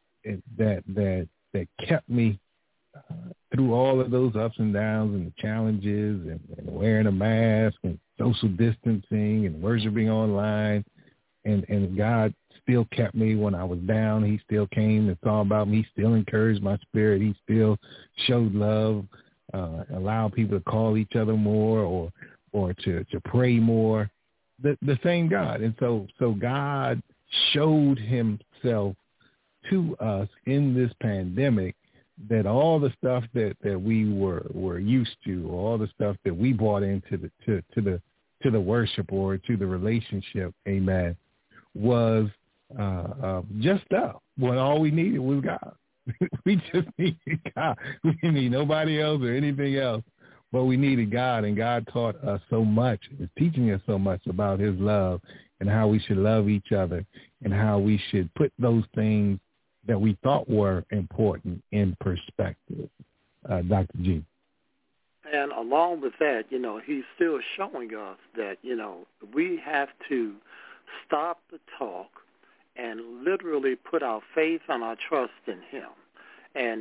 C: that kept me through all of those ups and downs and the challenges and wearing a mask and social distancing and worshiping online, and God still kept me when I was down. He still came and saw about me. He still encouraged my spirit. He still showed love, allowed people to call each other more or to pray more. The same God. And so God showed himself to us in this pandemic that all the stuff that we were used to, or all the stuff that we brought into the worship or to the relationship, amen, was just stuff. When all we needed was God. We just needed God. We didn't need nobody else or anything else, but we needed God, and God taught us so much, is teaching us so much about his love and how we should love each other and how we should put those things that we thought were important in perspective. Dr. G.
E: And along with that, he's still showing us that, we have to stop the talk and literally put our faith and our trust in him. And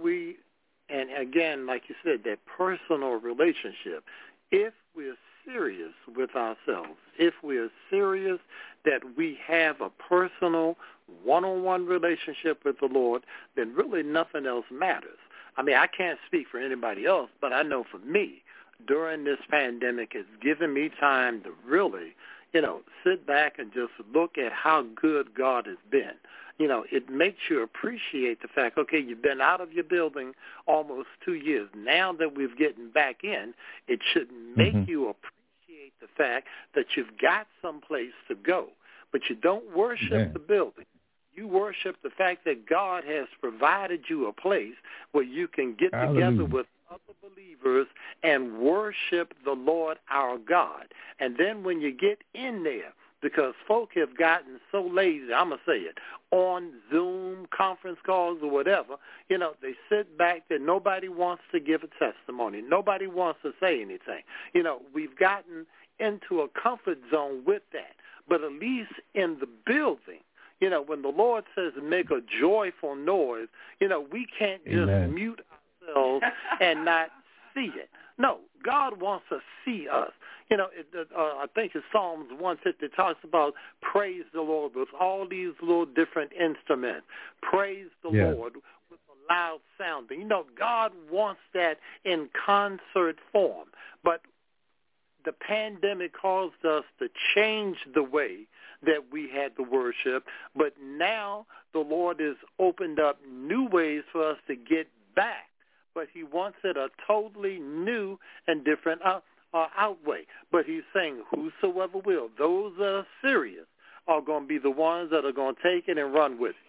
E: and again, like you said, that personal relationship, if we're serious with ourselves, if we're serious that we have a personal one-on-one relationship with the Lord, then really nothing else matters. I mean, I can't speak for anybody else, but I know for me, during this pandemic, it's given me time to really, sit back and just look at how good God has been. It makes you appreciate the fact, okay, you've been out of your building almost 2 years. Now that we've gotten back in, it should make you appreciate the fact that you've got someplace to go. But you don't worship the building. You worship the fact that God has provided you a place where you can get together with other believers and worship the Lord our God. And then when you get in there, because folk have gotten so lazy, I'm going to say it, on Zoom, conference calls or whatever, they sit back there. Nobody wants to give a testimony. Nobody wants to say anything. We've gotten into a comfort zone with that. But at least in the building, when the Lord says make a joyful noise, we can't just mute ourselves and not see it. No, God wants to see us. I think it's Psalms 150 talks about praise the Lord with all these little different instruments. Praise the Lord with a loud sounding. God wants that in concert form. But the pandemic caused us to change the way that we had to worship, but now the Lord has opened up new ways for us to get back, but he wants it a totally new and different outweigh. But he's saying whosoever will, those that are serious are going to be the ones that are going to take it and run with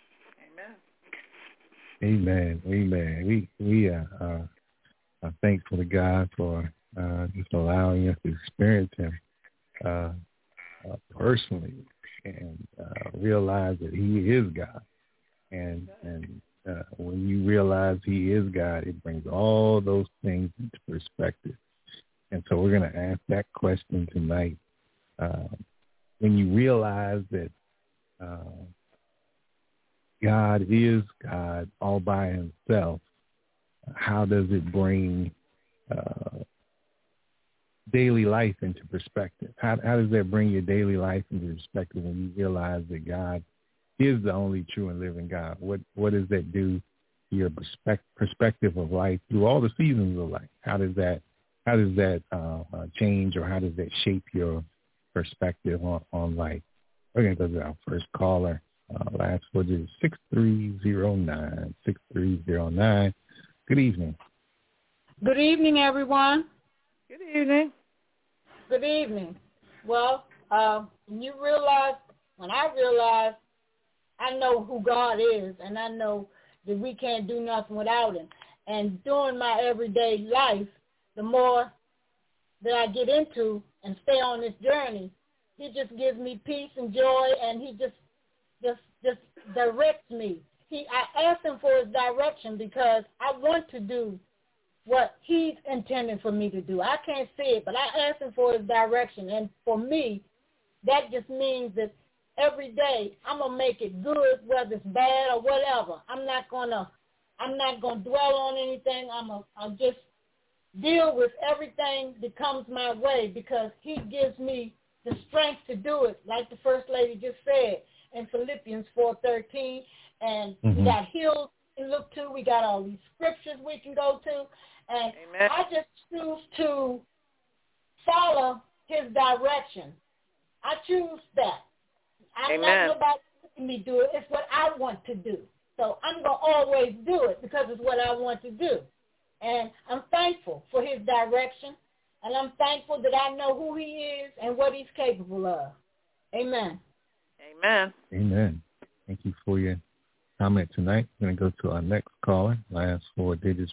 E: it.
C: Amen. Amen. We are thankful to God for just allowing us to experience him personally and realize that he is God. And when you realize he is God, it brings all those things into perspective. And so we're going to ask that question tonight. When you realize that God is God all by himself, how does it bring daily life into perspective? How does that bring your daily life into perspective when you realize that God is the only true and living God? What does that do to your perspective of life through all the seasons of life? How does that change, or how does that shape your perspective on life? We're going to go to our first caller. Last four digits, 6309, 6309. Good evening.
A: Good evening, everyone.
D: Good evening.
A: Good evening. Well, when I realized I know who God is, and I know that we can't do nothing without him. And during my everyday life, the more that I get into and stay on this journey, he just gives me peace and joy, and he just directs me. I asked him for his direction because I want to do what he's intended for me to do. I can't see it, but I asked him for his direction. And for me, that just means that every day I'm going to make it good, whether it's bad or whatever. I'm not going to dwell on anything. I'll just deal with everything that comes my way because he gives me the strength to do it, like the First Lady just said in Philippians 4:13. And we got hills to look to. We got all these scriptures we can go to. And
D: Amen.
A: I just choose to follow his direction. I choose that. I'm not nobody making me do it. It's what I want to do. So I'm going to always do it because it's what I want to do. And I'm thankful for his direction. And I'm thankful that I know who he is and what he's capable of. Amen.
D: Amen.
C: Amen. Thank you for your comment tonight. We're going to go to our next caller. Last four digits,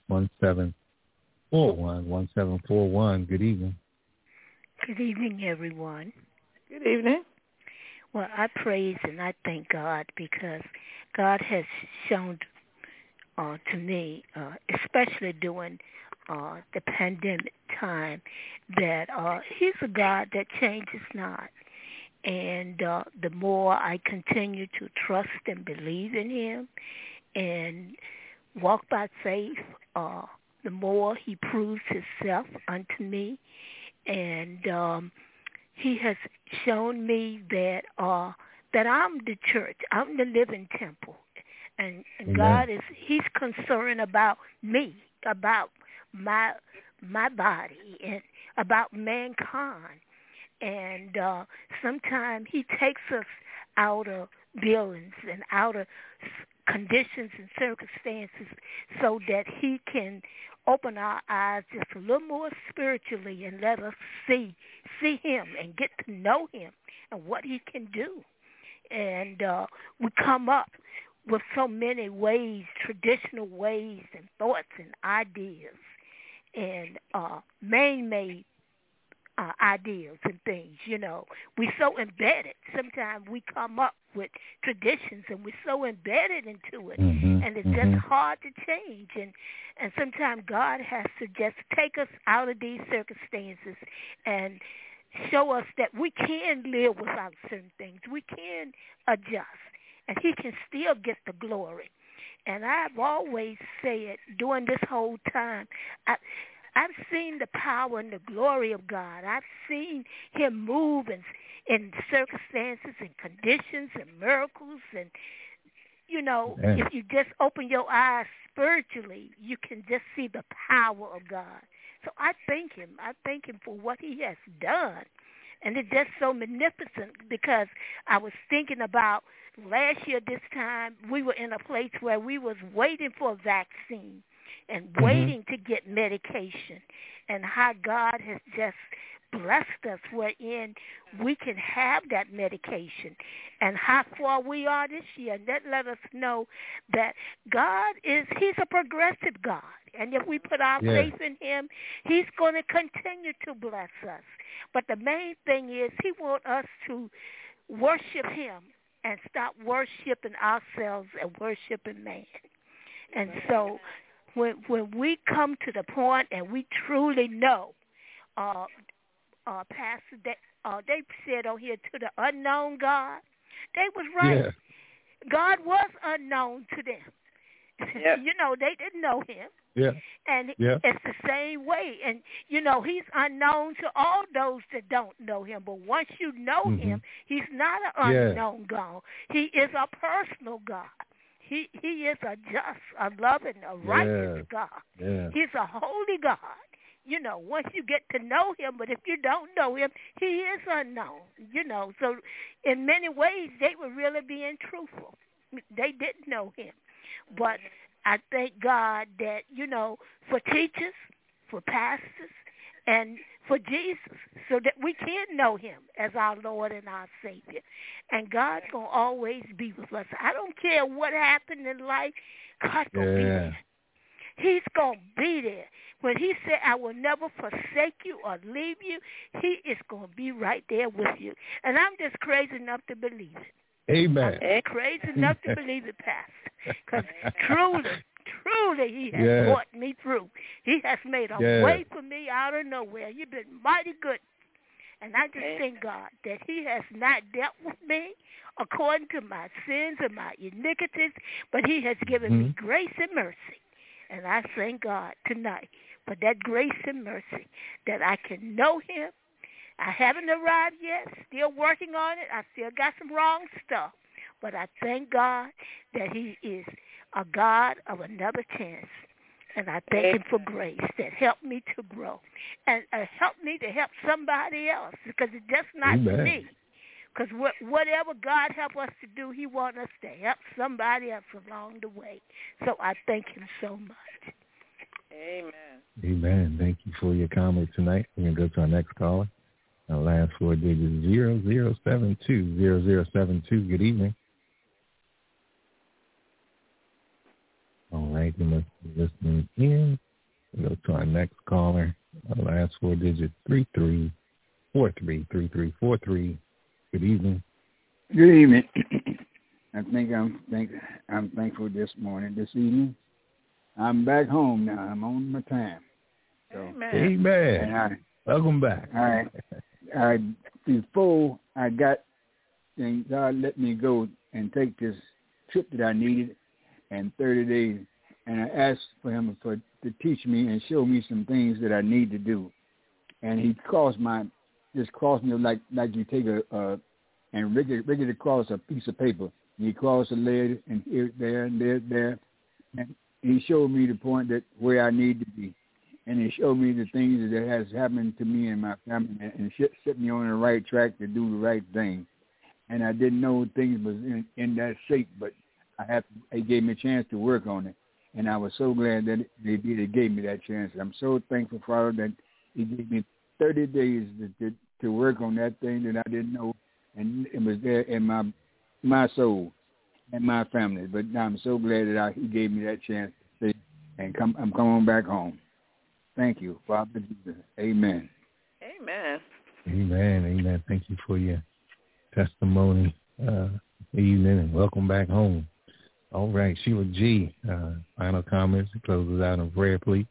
C: 1741. 1741. Good evening.
F: Good evening, everyone.
D: Good evening.
F: Well, I praise and I thank God because God has shown to me, especially during the pandemic time, that he's a God that changes not. And the more I continue to trust and believe in him and walk by faith, the more he proves himself unto me. And he has shown me that I'm the church. I'm the living temple. And God he's concerned about me, about my body, and about mankind. And sometimes he takes us out of buildings and out of conditions and circumstances so that he can open our eyes just a little more spiritually and let us see him and get to know him and what he can do. And we come up with so many ways, traditional ways and thoughts and ideas and man-made ideas and things, you know. We're so embedded. Sometimes we come up with traditions and we're so embedded into it, and it's just hard to change. And sometimes God has to just take us out of these circumstances and show us that we can live without certain things. We can adjust, and he can still get the glory. And I've always said during this whole time, I've seen the power and the glory of God. I've seen him move in circumstances and conditions and miracles. And, you know, if you just open your eyes spiritually, you can just see the power of God. So I thank him. I thank him for what he has done. And it's just so magnificent because I was thinking about last year this time, we were in a place where we was waiting for a vaccine and waiting to get medication. and how God has just blessed us wherein we can have that medication, and how far we are this year. And that let us know that He's a progressive God. And if we put our faith in Him, He's going to continue to bless us. But the main thing is He wants us to worship Him and stop worshiping ourselves and worshiping man. And so when we come to the point and we truly know, Pastor, they said on here, to the unknown God, they was right.
C: Yeah.
F: God was unknown to them.
D: Yep.
F: They didn't know Him.
C: Yeah.
F: And it's the same way. And, He's unknown to all those that don't know Him. But once you know Him, He's not an unknown God. He is a personal God. He is a just, a loving, a righteous God.
C: Yeah.
F: He's a holy God. Once you get to know Him, but if you don't know Him, He is unknown, So in many ways, they were really being truthful. They didn't know Him. But I thank God that, for teachers, for pastors, and for Jesus, so that we can know Him as our Lord and our Savior. And God's going to always be with us. I don't care what happened in life, God's going to be there. He's going to be there. When He said, I will never forsake you or leave you, He is going to be right there with you. And I'm just crazy enough to believe it.
C: Amen.
F: I'm crazy enough to believe it, Pastor. Because truly, He has brought me through. He has made a way for me out of nowhere. You've been mighty good. And I just thank God that He has not dealt with me according to my sins and my iniquities, but He has given me grace and mercy. And I thank God tonight for that grace and mercy that I can know Him. I haven't arrived yet, still working on it. I still got some wrong stuff. But I thank God that He is a God of another chance. And I thank Him for grace that helped me to grow and helped me to help somebody else, because it's just not me. Because whatever God help us to do, He wants us to help somebody else along the way. So I thank Him so much.
D: Amen.
C: Amen. Thank you for your comment tonight. We're going to go to our next caller. Our last 4 digits, 0072. 0072. Good evening. All right. You must be listening in. We'll go to our next caller. Our last 4 digits, 3343. 3343. Good evening.
G: Good evening. I'm thankful this evening. I'm back home now. I'm on my time. So,
C: Amen. Welcome back.
G: All right. Before I got things, God let me go and take this trip that I needed in 30 days, and I asked for Him to teach me and show me some things that I need to do. And He crossed me like you take and rig it across a piece of paper. He crossed the leg and here, there, and there, and He showed me the point that where I need to be, and He showed me the things that has happened to me and my family, and set me on the right track to do the right thing. And I didn't know things was in that shape, but He gave me a chance to work on it, and I was so glad that He gave me that chance. I'm so thankful, Father, that He gave me 30 days to work on that thing that I didn't know, and it was there in my soul and my family. But now I'm so glad that He gave me that chance to see, and I'm coming back home. Thank you, Father Jesus. Amen.
D: Amen.
C: Amen. Amen. Thank you for your testimony evening, and welcome back home. All right, Sheila G., final comments to close us out in prayer, please.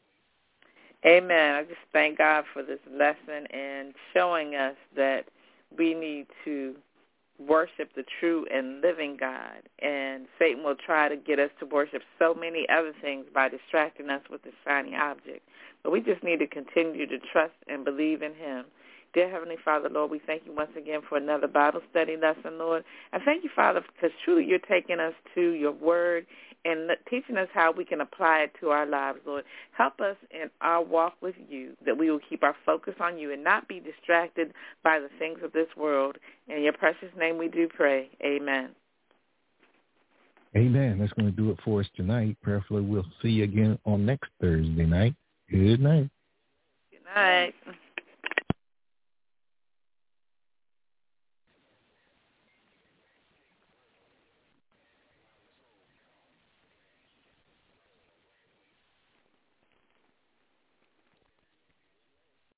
D: Amen. I just thank God for this lesson and showing us that we need to worship the true and living God. And Satan will try to get us to worship so many other things by distracting us with the shiny object. But we just need to continue to trust and believe in Him. Dear Heavenly Father, Lord, we thank You once again for another Bible study lesson, Lord. And thank You, Father, because truly You're taking us to Your word and teaching us how we can apply it to our lives, Lord. Help us in our walk with You, that we will keep our focus on You and not be distracted by the things of this world. In Your precious name we do pray. Amen.
C: Amen. That's going to do it for us tonight. Prayerfully, we'll see you again on next Thursday night. Good night.
D: All right.